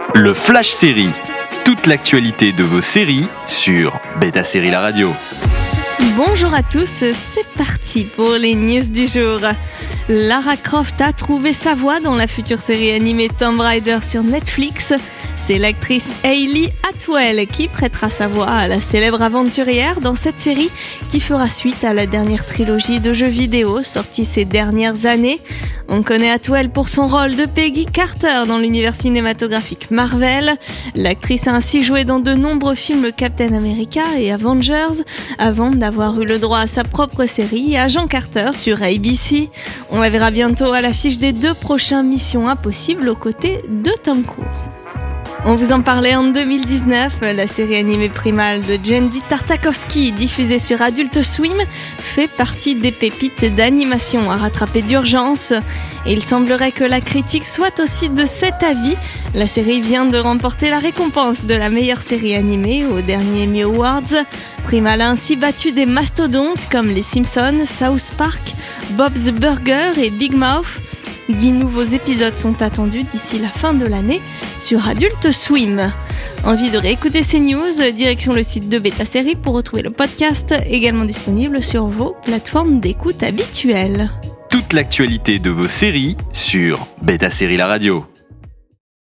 Le Flash Série. Toute l'actualité de vos séries sur Beta Série La Radio. Bonjour à tous, c'est parti pour les news du jour. Lara Croft a trouvé sa voie dans la future série animée Tomb Raider sur Netflix. C'est l'actrice Hayley Atwell qui prêtera sa voix à la célèbre aventurière dans cette série qui fera suite à la dernière trilogie de jeux vidéo sortie ces dernières années. On connaît Atwell pour son rôle de Peggy Carter dans l'univers cinématographique Marvel. L'actrice a ainsi joué dans de nombreux films Captain America et Avengers avant d'avoir eu le droit à sa propre série Agent Carter sur ABC. On la verra bientôt à l'affiche des 2 prochains Missions Impossibles aux côtés de Tom Cruise. On vous en parlait en 2019, la série animée Primal de Genndy Tartakovsky, diffusée sur Adult Swim, fait partie des pépites d'animation à rattraper d'urgence. Et il semblerait que la critique soit aussi de cet avis. La série vient de remporter la récompense de la meilleure série animée au dernier Emmy Awards. Primal a ainsi battu des mastodontes comme les Simpsons, South Park, Bob's Burger et Big Mouth. 10 nouveaux épisodes sont attendus d'ici la fin de l'année sur Adult Swim. Envie de réécouter ces news? Direction le site de Beta Série pour retrouver le podcast, également disponible sur vos plateformes d'écoute habituelles. Toute l'actualité de vos séries sur Beta Série La Radio.